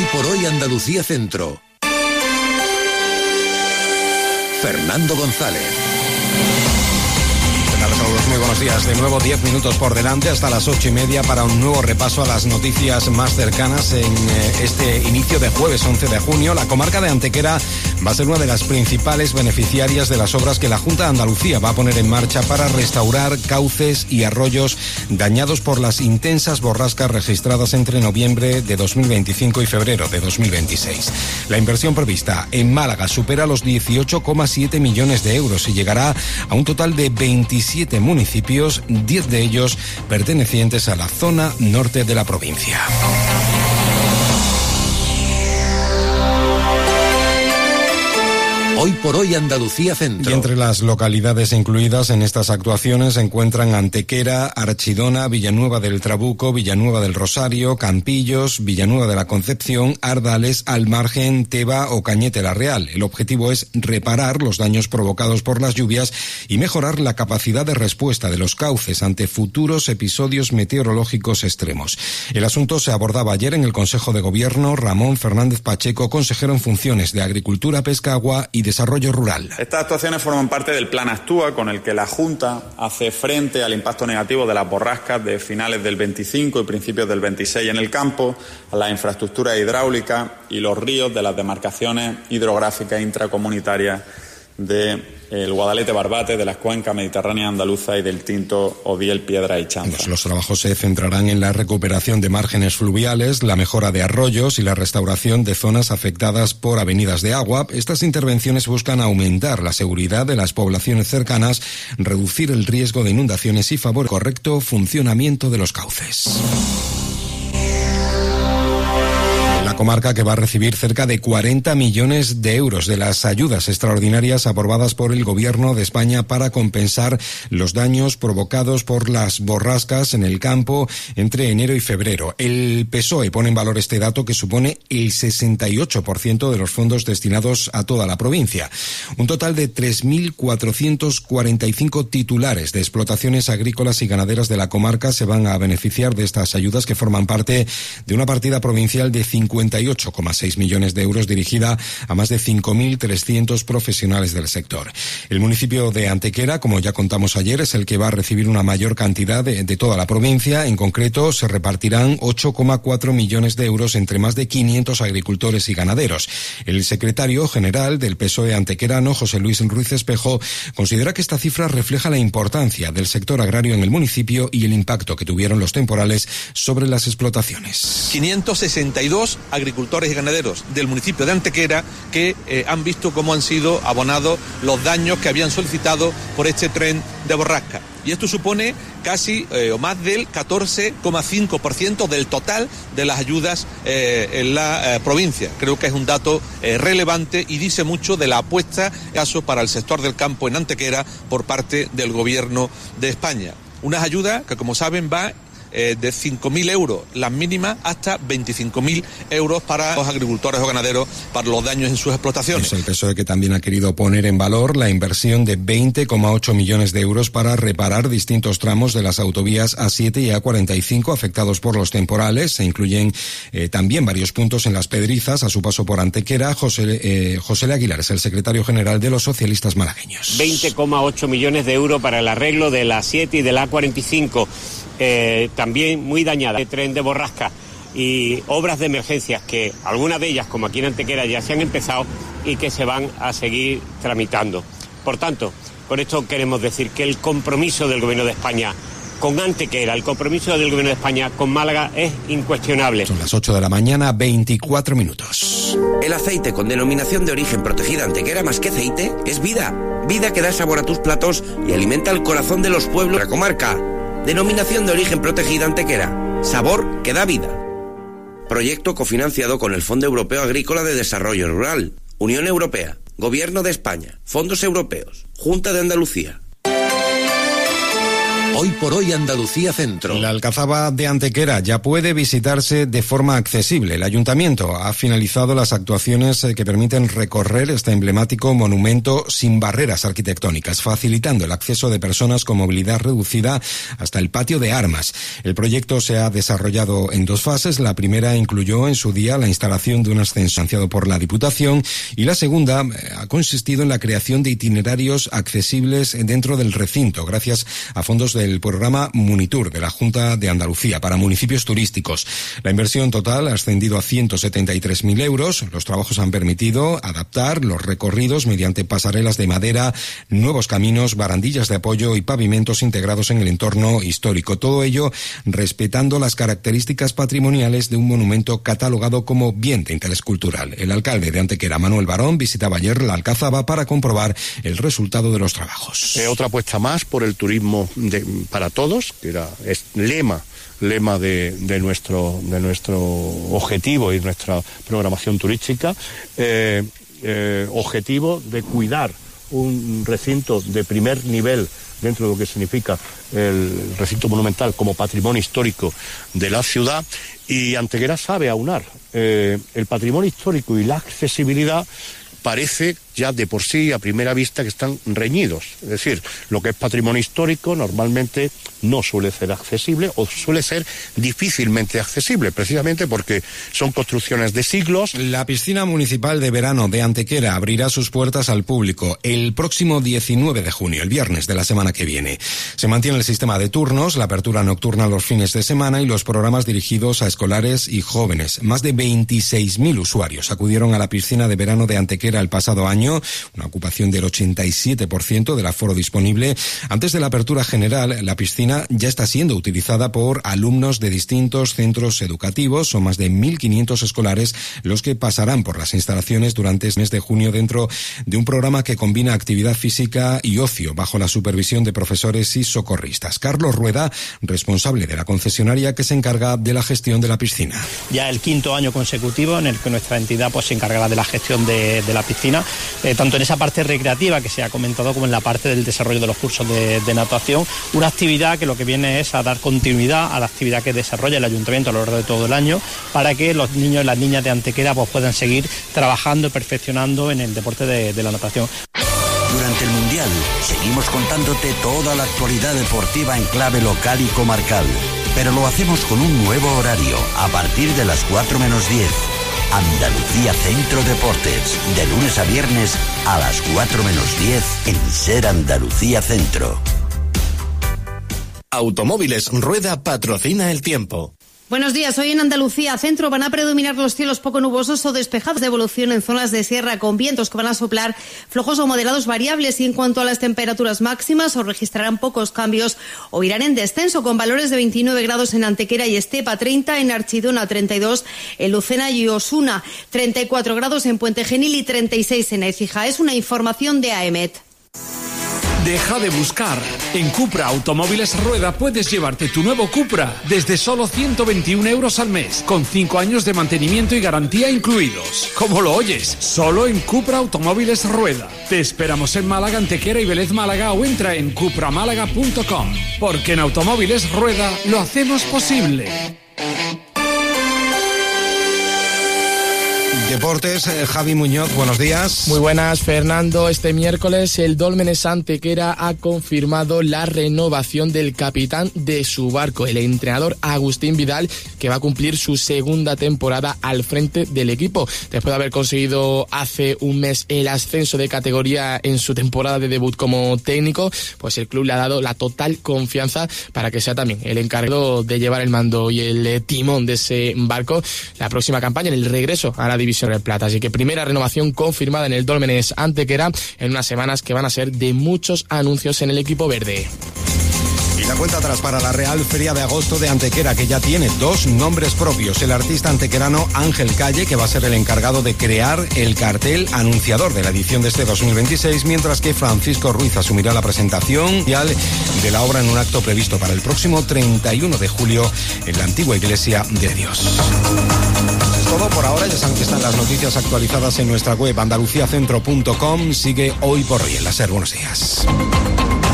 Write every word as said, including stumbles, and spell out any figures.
por hoy Andalucía Centro. Fernando González. ¿Qué tal a todos? Muy buenos días. De nuevo diez minutos por delante hasta las ocho y media para un nuevo repaso a las noticias más cercanas en eh, este inicio de jueves once de junio. La comarca de Antequera va a ser una de las principales beneficiarias de las obras que la Junta de Andalucía va a poner en marcha para restaurar cauces y arroyos dañados por las intensas borrascas registradas entre noviembre de dos mil veinticinco y febrero de dos mil veintiséis. La inversión prevista en Málaga supera los dieciocho coma siete millones de euros y llegará a un total de veintisiete municipios, diez de ellos pertenecientes a la zona norte de la provincia. Hoy por hoy Andalucía Centro. Y entre las localidades incluidas en estas actuaciones se encuentran Antequera, Archidona, Villanueva del Trabuco, Villanueva del Rosario, Campillos, Villanueva de la Concepción, Ardales, Almargen, Teba o Cañete la Real. El objetivo es reparar los daños provocados por las lluvias y mejorar la capacidad de respuesta de los cauces ante futuros episodios meteorológicos extremos. El asunto se abordaba ayer en el Consejo de Gobierno. Ramón Fernández Pacheco, consejero en funciones de Agricultura, Pesca, Agua y Desarrollo Rural. Estas actuaciones forman parte del Plan Actúa, con el que la Junta hace frente al impacto negativo de las borrascas de finales del veinticinco y principios del veintiséis en el campo, a las infraestructuras hidráulicas y los ríos de las demarcaciones hidrográficas intracomunitarias de el Guadalete-Barbate, de las cuencas mediterránea andaluza y del Tinto, Odiel, Piedra y Chanza. Los trabajos se centrarán en la recuperación de márgenes fluviales, la mejora de arroyos y la restauración de zonas afectadas por avenidas de agua. Estas intervenciones buscan aumentar la seguridad de las poblaciones cercanas, reducir el riesgo de inundaciones y favorecer el correcto funcionamiento de los cauces. La comarca, que va a recibir cerca de cuarenta millones de euros de las ayudas extraordinarias aprobadas por el Gobierno de España para compensar los daños provocados por las borrascas en el campo entre enero y febrero. El P S O E pone en valor este dato, que supone el sesenta y ocho por ciento de los fondos destinados a toda la provincia. Un total de tres mil cuatrocientos cuarenta y cinco titulares de explotaciones agrícolas y ganaderas de la comarca se van a beneficiar de estas ayudas, que forman parte de una partida provincial de cincuenta y ocho coma seis millones de euros dirigida a más de cinco mil trescientos profesionales del sector. El municipio de Antequera, como ya contamos ayer, es el que va a recibir una mayor cantidad de, de toda la provincia. En concreto, se repartirán ocho coma cuatro millones de euros entre más de quinientos agricultores y ganaderos. El secretario general del P S O E antequerano, José Luis Ruiz Espejo, considera que esta cifra refleja la importancia del sector agrario en el municipio y el impacto que tuvieron los temporales sobre las explotaciones. quinientos sesenta y dos agricultores y ganaderos del municipio de Antequera que eh, han visto cómo han sido abonados los daños que habían solicitado por este tren de borrasca. Y esto supone casi eh, o más del catorce coma cinco por ciento del total de las ayudas eh, en la eh, provincia. Creo que es un dato eh, relevante y dice mucho de la apuesta caso para el sector del campo en Antequera por parte del Gobierno de España. Unas ayudas que, como saben, va Eh, de cinco mil euros, las mínimas, hasta veinticinco mil euros para los agricultores o ganaderos para los daños en sus explotaciones. Es el P S O E que también ha querido poner en valor la inversión de veinte coma ocho millones de euros para reparar distintos tramos de las autovías A siete y A cuarenta y cinco afectados por los temporales. Se incluyen eh, también varios puntos en Las Pedrizas a su paso por Antequera. José, eh, José L. Aguilar es el secretario general de los socialistas malagueños. veinte coma ocho millones de euros para el arreglo de la A siete y de la A cuarenta y cinco. Eh, también muy dañada, el tren de borrasca y obras de emergencias que algunas de ellas, como aquí en Antequera, ya se han empezado y que se van a seguir tramitando. Por tanto, con esto queremos decir que el compromiso del Gobierno de España con Antequera, el compromiso del Gobierno de España con Málaga es incuestionable. Son las ocho de la mañana, veinticuatro minutos. El aceite con denominación de origen protegida Antequera, más que aceite, es vida. Vida que da sabor a tus platos y alimenta el corazón de los pueblos de la comarca. Denominación de origen protegida Antequera. Sabor que da vida. Proyecto cofinanciado con el Fondo Europeo Agrícola de Desarrollo Rural, Unión Europea, Gobierno de España, Fondos Europeos, Junta de Andalucía. Hoy por hoy Andalucía Centro. La Alcazaba de Antequera ya puede visitarse de forma accesible. El Ayuntamiento ha finalizado las actuaciones que permiten recorrer este emblemático monumento sin barreras arquitectónicas, facilitando el acceso de personas con movilidad reducida hasta el patio de armas. El proyecto se ha desarrollado en dos fases. La primera incluyó en su día la instalación de un ascensor financiado por la Diputación y la segunda ha consistido en la creación de itinerarios accesibles dentro del recinto, gracias a fondos del programa Munitur de la Junta de Andalucía para municipios turísticos. La inversión total ha ascendido a ciento setenta y tres mil euros. Los trabajos han permitido adaptar los recorridos mediante pasarelas de madera, nuevos caminos, barandillas de apoyo y pavimentos integrados en el entorno histórico. Todo ello respetando las características patrimoniales de un monumento catalogado como bien de interés cultural. El alcalde de Antequera, Manuel Barón, visitaba ayer la Alcazaba para comprobar el resultado de los trabajos. Eh, otra apuesta más por el turismo de, para todos, que era es lema lema de, de nuestro de nuestro objetivo y nuestra programación turística, eh, eh, objetivo de cuidar un recinto de primer nivel dentro de lo que significa el recinto monumental como patrimonio histórico de la ciudad. Y Antequera sabe aunar eh, el patrimonio histórico y la accesibilidad. Parece ya de por sí, a primera vista, que están reñidos. Es decir, lo que es patrimonio histórico normalmente no suele ser accesible o suele ser difícilmente accesible, precisamente porque son construcciones de siglos. La piscina municipal de verano de Antequera abrirá sus puertas al público el próximo diecinueve de junio, el viernes de la semana que viene. Se mantiene el sistema de turnos, la apertura nocturna los fines de semana y los programas dirigidos a escolares y jóvenes. Más de veintiséis mil usuarios acudieron a la piscina de verano de Antequera el pasado año, una ocupación del ochenta y siete por ciento del aforo disponible. Antes de la apertura general, la piscina ya está siendo utilizada por alumnos de distintos centros educativos. Son más de mil quinientos escolares los que pasarán por las instalaciones durante el mes de junio dentro de un programa que combina actividad física y ocio bajo la supervisión de profesores y socorristas. Carlos Rueda, responsable de la concesionaria que se encarga de la gestión de la piscina. Ya el quinto año consecutivo en el que nuestra entidad pues se encargará de la gestión de, de la piscina, eh, tanto en esa parte recreativa que se ha comentado como en la parte del desarrollo de los cursos de, de natación, una actividad que lo que viene es a dar continuidad a la actividad que desarrolla el Ayuntamiento a lo largo de todo el año para que los niños y las niñas de Antequera pues puedan seguir trabajando y perfeccionando en el deporte de, de la natación. Durante el Mundial seguimos contándote toda la actualidad deportiva en clave local y comarcal, pero lo hacemos con un nuevo horario a partir de las cuatro menos diez. Andalucía Centro Deportes, de lunes a viernes a las cuatro menos diez en Ser Andalucía Centro. Automóviles Rueda patrocina el tiempo. Buenos días. Hoy en Andalucía Centro van a predominar los cielos poco nubosos o despejados de evolución en zonas de sierra con vientos que van a soplar flojos o moderados variables, y en cuanto a las temperaturas máximas os registrarán pocos cambios o irán en descenso con valores de veintinueve grados en Antequera y Estepa, treinta en Archidona, treinta y dos en Lucena y Osuna, treinta y cuatro grados en Puente Genil y treinta y seis en Écija. Es una información de A E M E T. Deja de buscar. En Cupra Automóviles Rueda puedes llevarte tu nuevo Cupra desde solo ciento veintiún euros al mes, con cinco años de mantenimiento y garantía incluidos. ¿Cómo lo oyes? Solo en Cupra Automóviles Rueda. Te esperamos en Málaga, Antequera y Vélez Málaga, o entra en cupra málaga punto com, porque en Automóviles Rueda lo hacemos posible. Deportes, eh, Javi Muñoz, buenos días. Muy buenas, Fernando. Este miércoles el Dólmenes Antequera ha confirmado la renovación del capitán de su barco, el entrenador Agustín Vidal, que va a cumplir su segunda temporada al frente del equipo. Después de haber conseguido hace un mes el ascenso de categoría en su temporada de debut como técnico, pues el club le ha dado la total confianza para que sea también el encargado de llevar el mando y el timón de ese barco la próxima campaña, en el regreso a la división del Plata. Así que primera renovación confirmada en el Dólmenes Antequera en unas semanas que van a ser de muchos anuncios en el equipo verde. Y la cuenta atrás para la Real Feria de Agosto de Antequera, que ya tiene dos nombres propios. El artista antequerano Ángel Calle, que va a ser el encargado de crear el cartel anunciador de la edición de este dos mil veintiséis, mientras que Francisco Ruiz asumirá la presentación de la obra en un acto previsto para el próximo treinta y uno de julio en la antigua Iglesia de Dios. Es todo por ahora. Ya saben que están las noticias actualizadas en nuestra web andalucía centro punto com. Sigue Hoy por Hoy en la SER. Buenos días.